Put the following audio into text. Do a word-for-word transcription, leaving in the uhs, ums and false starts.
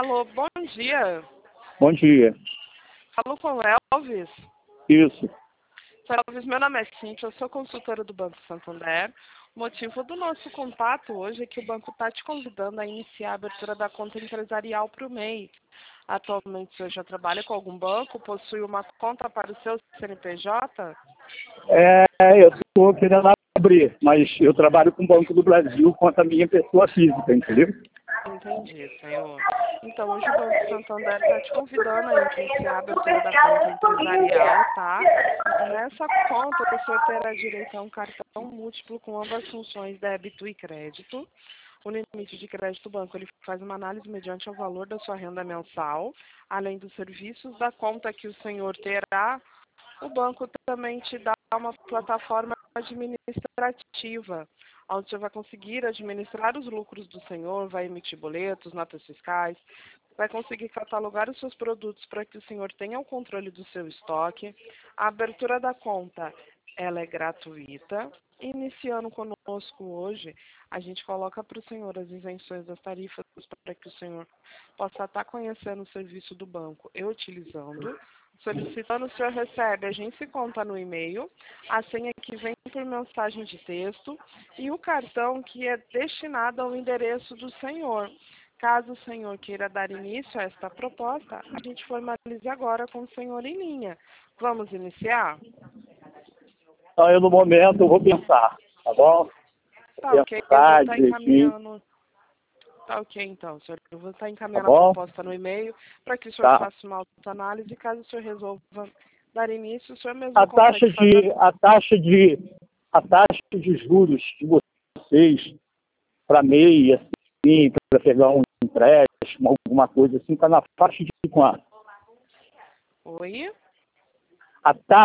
Alô, bom dia. Bom dia. Falo com o Elvis. Isso. Senhor Elvis, meu nome é Cíntia, eu sou consultora do Banco Santander. O motivo do nosso contato hoje é que o banco está te convidando a iniciar a abertura da conta empresarial para o M E I. Atualmente, você já trabalha com algum banco? Possui uma conta para o seu C N P J? É, eu estou querendo abrir, mas eu trabalho com o Banco do Brasil quanto a minha pessoa física, entendeu? Entendi, senhor. Então, hoje o Banco Santander está te convidando a iniciar a abertura da conta empresarial, tá? Nessa conta, o senhor terá direito a um cartão múltiplo com ambas funções débito e crédito. O limite de crédito do banco ele faz uma análise mediante o valor da sua renda mensal, além dos serviços da conta que o senhor terá. O banco também te dá uma plataforma administrativa, onde você vai conseguir administrar os lucros do senhor, vai emitir boletos, notas fiscais, vai conseguir catalogar os seus produtos para que o senhor tenha o controle do seu estoque. A abertura da conta, ela é gratuita. Iniciando conosco hoje, a gente coloca para o senhor as isenções das tarifas para que o senhor possa estar conhecendo o serviço do banco e utilizando. Solicitando, o senhor recebe a agência conta no e-mail, a senha que vem por mensagem de texto e o cartão que é destinado ao endereço do senhor. Caso o senhor queira dar início a esta proposta, a gente formalize agora com o senhor em linha. Vamos iniciar? Então, eu no momento eu vou pensar, tá bom? Tá ok, eu vou Pensar estar direitinho, encaminhando. Tá ok, então, senhor. Eu vou estar tá encaminhando a bom? proposta no e-mail para que o senhor Tá. faça uma autoanálise. Caso o senhor resolva dar início, o senhor mesmo A taxa consegue fazer. de, a taxa de, a taxa de juros de vocês para M E I, assim, para pegar um empréstimo, alguma coisa assim, está na faixa de quanto? Oi? A taxa